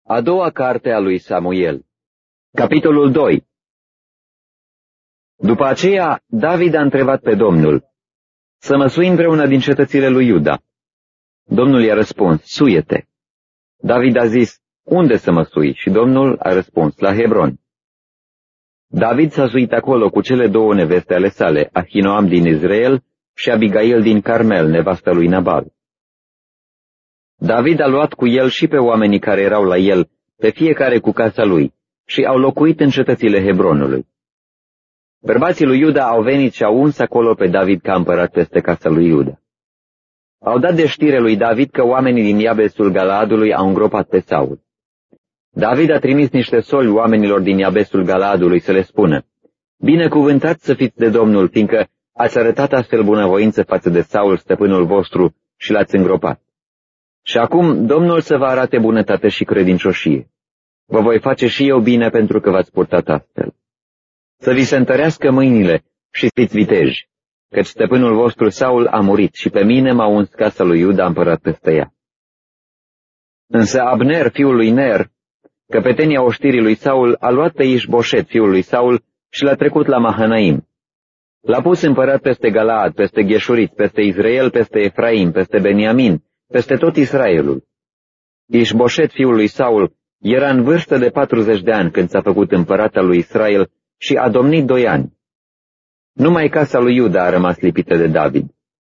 A doua carte a lui Samuel. Capitolul 2. După aceea, David a întrebat pe Domnul: să mă sui împreună din cetățile lui Iuda. Domnul i-a răspuns: suie-te. David a zis: unde să mă sui? Și Domnul a răspuns: la Hebron. David s-a suit acolo cu cele două neveste ale sale, Ahinoam din Israel și Abigail din Carmel, nevasta lui Nabal. David a luat cu el și pe oamenii care erau la el, pe fiecare cu casa lui, și au locuit în cetățile Hebronului. Bărbații lui Iuda au venit și au uns acolo pe David ca împărat peste casa lui Iuda. Au dat de știre lui David că oamenii din Iabesul Galaadului au îngropat pe Saul. David a trimis niște soli oamenilor din Iabesul Galaadului să le spună: binecuvântați să fiți de Domnul, fiindcă ați arătat astfel bunăvoință față de Saul, stăpânul vostru, și l-ați îngropat. Și acum Domnul să vă arate bunătate și credincioșie. Vă voi face și eu bine pentru că v-ați purtat astfel. Să vi se întărească mâinile și fiți viteji, căci stăpânul vostru Saul a murit și pe mine m-a uns casa lui Iuda împărat peste ea. Însă Abner, fiul lui Ner, căpetenia oștirii lui Saul, a luat pe Ișboșet, fiul lui Saul, și l-a trecut la Mahanaim. L-a pus împărat peste Galaad, peste Gheșurit, peste Israel, peste Efraim, peste Beniamin, peste tot Israelul. Ișboșet, fiul lui Saul, era în vârstă de 40 de ani când s-a făcut împărat al lui Israel și a domnit 2 ani. Numai casa lui Iuda a rămas lipită de David.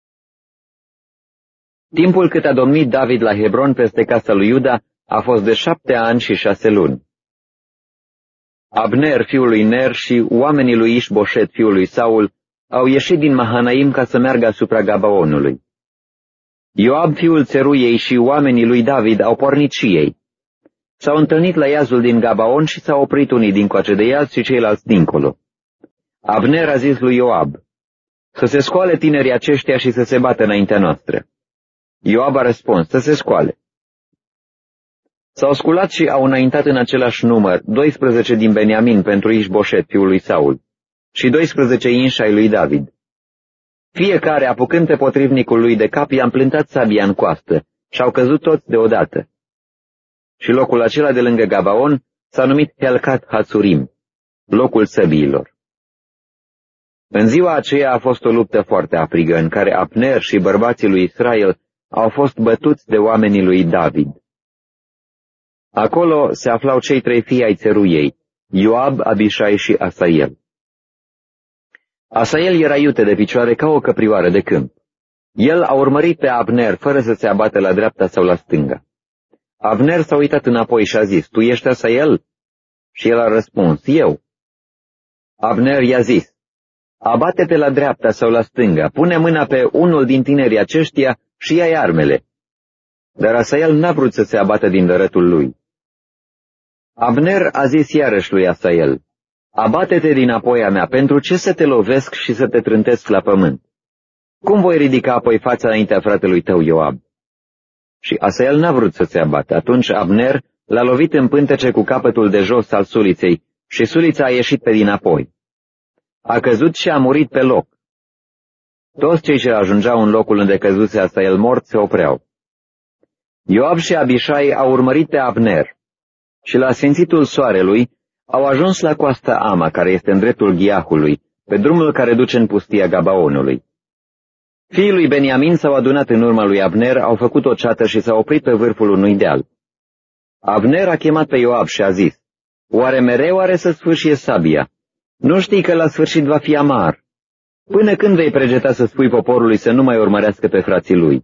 Timpul cât a domnit David la Hebron peste casa lui Iuda a fost de 7 ani și 6 luni. Abner, fiul lui Ner, și oamenii lui Ișboșet, fiul lui Saul, au ieșit din Mahanaim ca să meargă asupra Gabaonului. Ioab, fiul Țeruiei, și oamenii lui David au pornit și ei. S-au întâlnit la iazul din Gabaon și s-au oprit unii dincoace de iaz și ceilalți dincolo. Abner a zis lui Ioab: să se scoale tinerii aceștia și să se bată înaintea noastră. Ioab a răspuns: să se scoale. S-au sculat și au înaintat în același număr 12 din Beniamin pentru Ișboșet, fiul lui Saul, și 12 inși ai lui David. Fiecare, apucând pe potrivnicul lui de cap, i-a împlântat sabia în coastă și au căzut toți deodată. Și locul acela de lângă Gabaon s-a numit Helcat Hatsurim, locul săbiilor. În ziua aceea a fost o luptă foarte aprigă, în care Abner și bărbații lui Israel au fost bătuți de oamenii lui David. Acolo se aflau cei 3 fii ai Țeruiei, Ioab, Abișai și Asael. Asael era iute de picioare ca o căprioară de câmp. El a urmărit pe Abner fără să se abată la dreapta sau la stânga. Abner s-a uitat înapoi și a zis: tu ești Asael? Și el a răspuns: eu. Abner i-a zis: abate-te la dreapta sau la stânga, pune mâna pe unul din tinerii aceștia și ia-i armele. Dar Asael n-a vrut să se abată din dărătul lui. Abner a zis iarăși lui Asael: abate-te din apoi a mea, pentru ce să te lovesc și să te trântesc la pământ? Cum voi ridica apoi fața înaintea fratelui tău Ioab? Și Asael n-a vrut să se abată. Atunci Abner l-a lovit în pântece cu capătul de jos al suliței și sulița a ieșit pe dinapoi. A căzut și a murit pe loc. Toți cei ce ajungeau în locul unde căzuse Asael mort se opreau. Ioab și Abișai au urmărit pe Abner și la sfințitul soarelui au ajuns la coasta Ama, care este în dreptul Ghiahului, pe drumul care duce în pustia Gabaonului. Fiii lui Beniamin s-au adunat în urma lui Abner, au făcut o ceată și s-au oprit pe vârful unui deal. Abner a chemat pe Ioab și a zis: oare mereu are să sfârșie sabia? Nu știi că la sfârșit va fi amar? Până când vei pregeta să spui poporului să nu mai urmărească pe frații lui?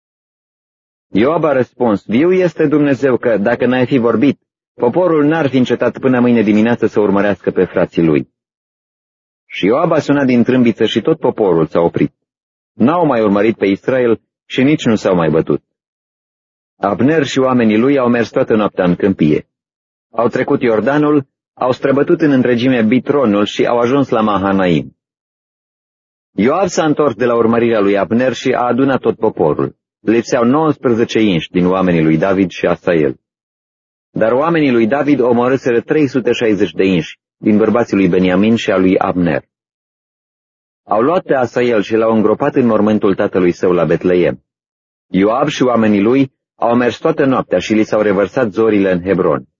Ioab a răspuns: viu este Dumnezeu că, dacă n-ai fi vorbit, poporul n-ar fi încetat până mâine dimineață să urmărească pe frații lui. Și Ioab a sunat din trâmbiță și tot poporul s-a oprit. N-au mai urmărit pe Israel și nici nu s-au mai bătut. Abner și oamenii lui au mers toată noaptea în câmpie. Au trecut Iordanul, au străbătut în întregime Bitronul și au ajuns la Mahanaim. Ioab s-a întors de la urmărirea lui Abner și a adunat tot poporul. Lipseau 19 inși din oamenii lui David și Asael. Dar oamenii lui David omorâseră 360 de inși din bărbații lui Beniamin și a lui Abner. Au luat pe Asael și l-au îngropat în mormântul tatălui său la Betleem. Ioab și oamenii lui Au mers toată noaptea și li s-au revărsat zorile în Hebron.